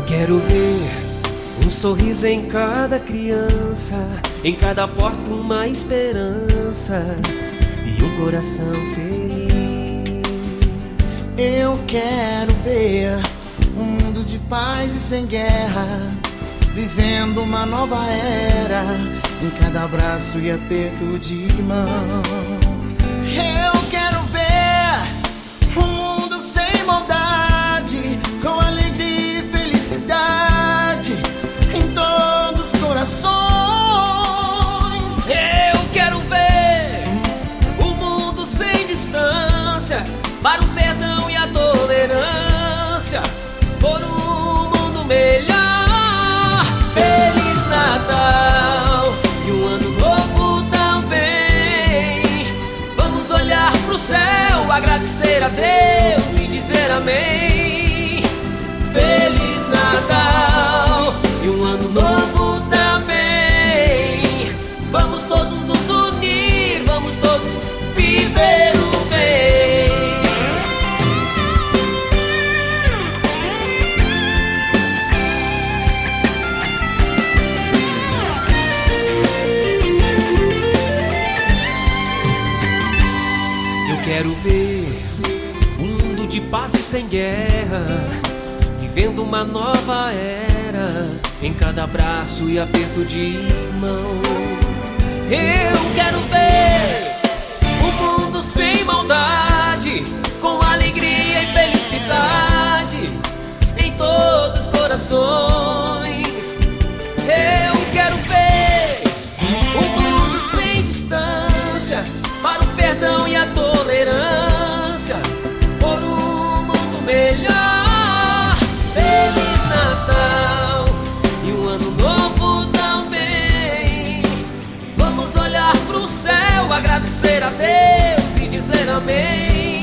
quero ver um sorriso em cada criança, em cada porta uma esperança e um coração feliz. Eu quero ver um mundo de paz e sem guerra, vivendo uma nova era, em cada abraço e aperto de mão. Eu quero ver um mundo sem maldade, com alegria e felicidade em todos os corações. Eu quero ver o mundo sem distância, para o perdão e a tolerância, por um mundo melhor. Feliz Natal e um ano novo também. Vamos olhar pro céu, agradecer a Deus e dizer amém. Feliz Natal e um ano novo também. Vamos todos nos unir, vamos todos viver o bem. Eu quero ver um mundo de paz e sem guerra, vivendo uma nova era, em cada abraço e aperto de mão. Eu quero ver um mundo sem maldade, com alegria e felicidade em todos os corações. Eu quero ver um mundo sem distância, para o perdão e a tolerância, por um mundo melhor. Feliz Natal e um ano novo também. Vamos olhar pro céu, agradecer a Deus e dizer amém.